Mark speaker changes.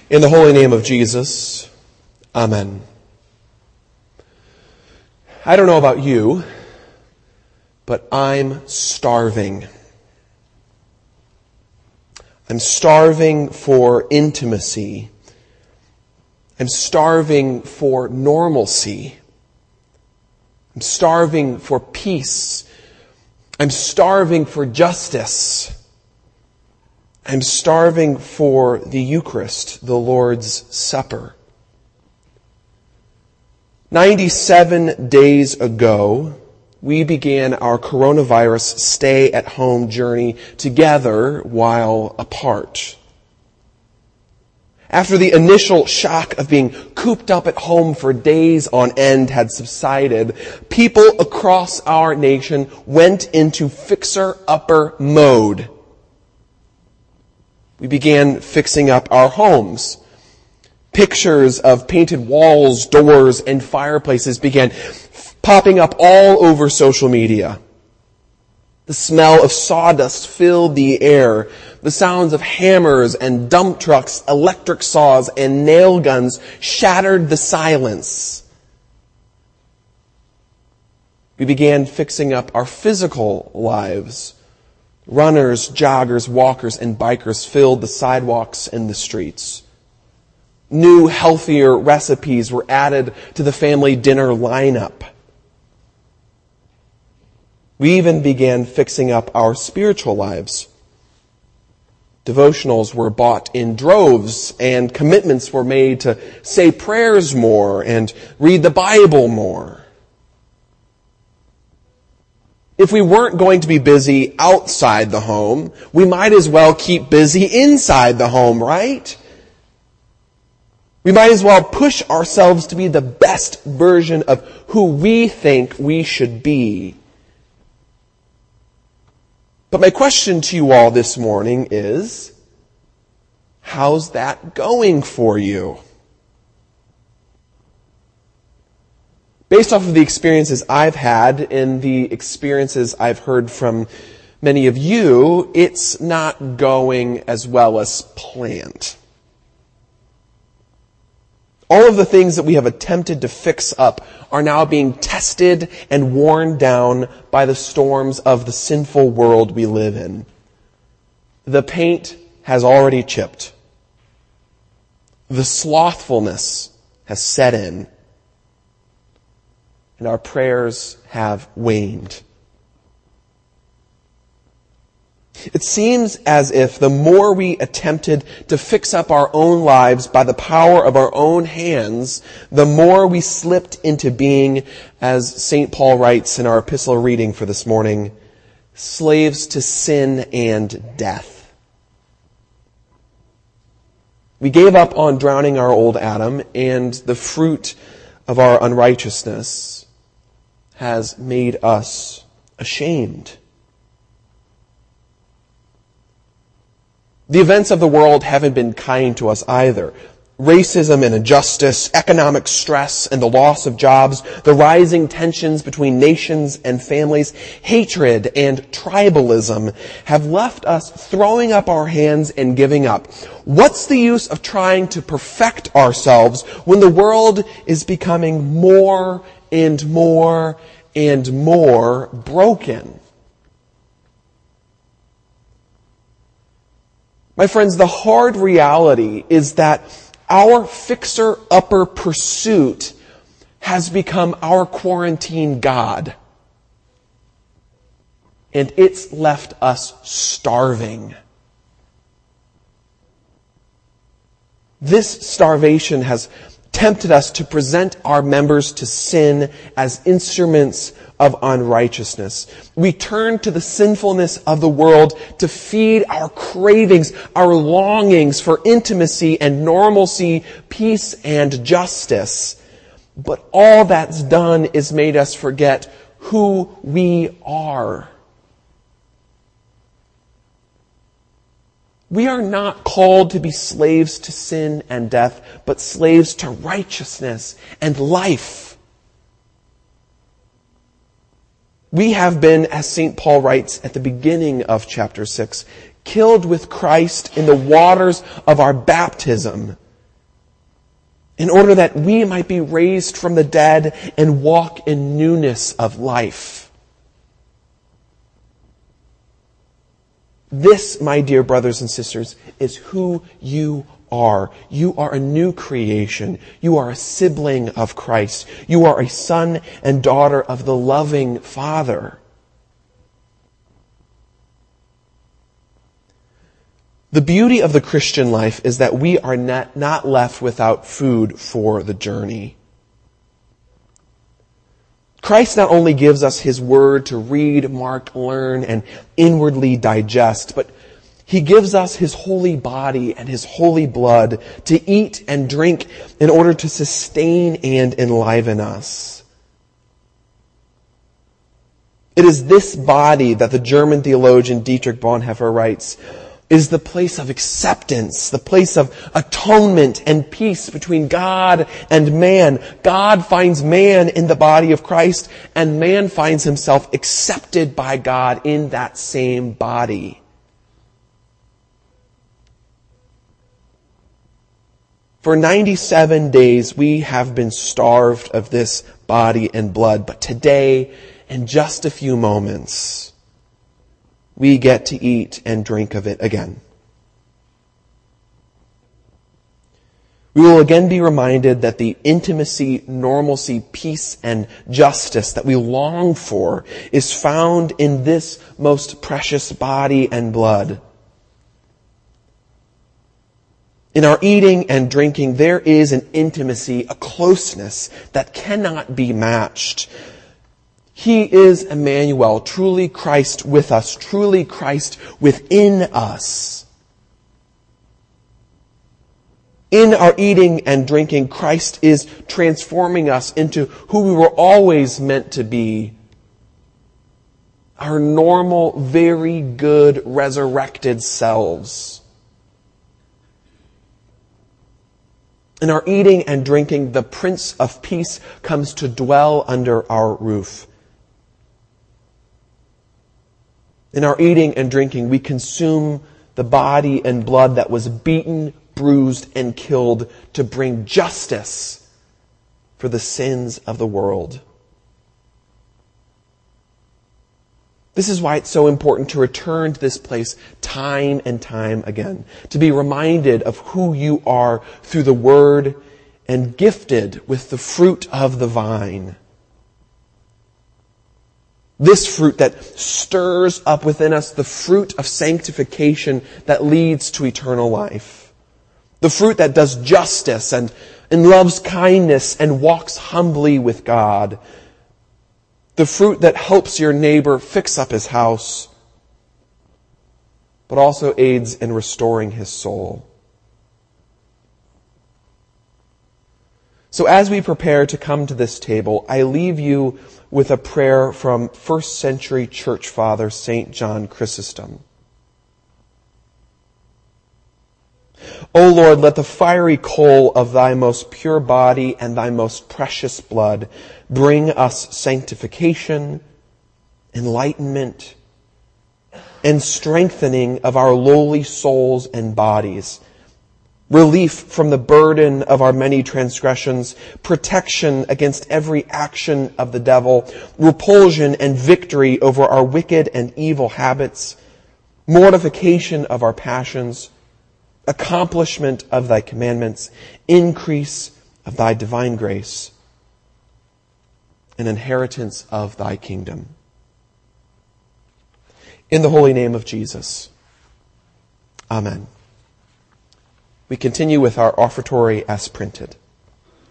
Speaker 1: In the holy name of Jesus, Amen. I don't know about you, but I'm starving. I'm starving for intimacy. I'm starving for normalcy. I'm starving for peace. I'm starving for justice. I'm starving for the Eucharist, the Lord's Supper. 97 days ago, we began our coronavirus stay-at-home journey together while apart. After the initial shock of being cooped up at home for days on end had subsided, people across our nation went into fixer-upper mode. We began fixing up our homes. Pictures of painted walls, doors, and fireplaces began popping up all over social media. The smell of sawdust filled the air. The sounds of hammers and dump trucks, electric saws, and nail guns shattered the silence. We began fixing up our physical lives. Runners, joggers, walkers, and bikers filled the sidewalks and the streets. New, healthier recipes were added to the family dinner lineup. We even began fixing up our spiritual lives. Devotionals were bought in droves, and commitments were made to say prayers more and read the Bible more. If we weren't going to be busy outside the home, we might as well keep busy inside the home, right? We might as well push ourselves to be the best version of who we think we should be. But my question to you all this morning is, how's that going for you? Based off of the experiences I've had and the experiences I've heard from many of you, it's not going as well as planned. All of the things that we have attempted to fix up are now being tested and worn down by the storms of the sinful world we live in. The paint has already chipped. The slothfulness has set in. And our prayers have waned. It seems as if the more we attempted to fix up our own lives by the power of our own hands, the more we slipped into being, as St. Paul writes in our epistle reading for this morning, slaves to sin and death. We gave up on drowning our old Adam, and the fruit of our unrighteousness has made us ashamed. The events of the world haven't been kind to us either. Racism and injustice, economic stress and the loss of jobs, the rising tensions between nations and families, hatred and tribalism have left us throwing up our hands and giving up. What's the use of trying to perfect ourselves when the world is becoming more and more and more broken? My friends, the hard reality is that our fixer-upper pursuit has become our quarantine God. And it's left us starving. This starvation has tempted us to present our members to sin as instruments of unrighteousness. We turn to the sinfulness of the world to feed our cravings, our longings for intimacy and normalcy, peace and justice. But all that's done is made us forget who we are. We are not called to be slaves to sin and death, but slaves to righteousness and life. We have been, as St. Paul writes at the beginning of chapter 6, killed with Christ in the waters of our baptism, in order that we might be raised from the dead and walk in newness of life. This, my dear brothers and sisters, is who you are. You are a new creation. You are a sibling of Christ. You are a son and daughter of the loving Father. The beauty of the Christian life is that we are not left without food for the journey. Christ not only gives us His Word to read, mark, learn, and inwardly digest, but He gives us His holy body and His holy blood to eat and drink in order to sustain and enliven us. It is this body that the German theologian Dietrich Bonhoeffer writes is the place of acceptance, the place of atonement and peace between God and man. God finds man in the body of Christ, and man finds himself accepted by God in that same body. For 97 days we have been starved of this body and blood, but today, in just a few moments, we get to eat and drink of it again. We will again be reminded that the intimacy, normalcy, peace, and justice that we long for is found in this most precious body and blood. In our eating and drinking, there is an intimacy, a closeness that cannot be matched. He is Emmanuel, truly Christ with us, truly Christ within us. In our eating and drinking, Christ is transforming us into who we were always meant to be. Our normal, very good, resurrected selves. In our eating and drinking, the Prince of Peace comes to dwell under our roof. In our eating and drinking, we consume the body and blood that was beaten, bruised, and killed to bring justice for the sins of the world. This is why it's so important to return to this place time and time again, to be reminded of who you are through the Word and gifted with the fruit of the vine. This fruit that stirs up within us the fruit of sanctification that leads to eternal life. The fruit that does justice and loves kindness and walks humbly with God. The fruit that helps your neighbor fix up his house, but also aids in restoring his soul. So as we prepare to come to this table, I leave you with a prayer from first century church father St. John Chrysostom. O Lord, let the fiery coal of thy most pure body and thy most precious blood bring us sanctification, enlightenment, and strengthening of our lowly souls and bodies, relief from the burden of our many transgressions, protection against every action of the devil, repulsion and victory over our wicked and evil habits, mortification of our passions, accomplishment of thy commandments, increase of thy divine grace, and inheritance of thy kingdom. In the holy name of Jesus. Amen. We continue with our offertory as printed.